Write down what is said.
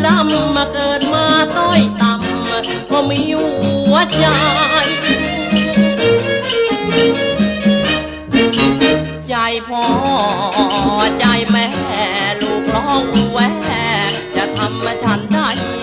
ดำมาเกิดมาต้อยต่ำก็มีหัวใจใจพ่อใจแม่ลูกร้องแวจะทำฉันได้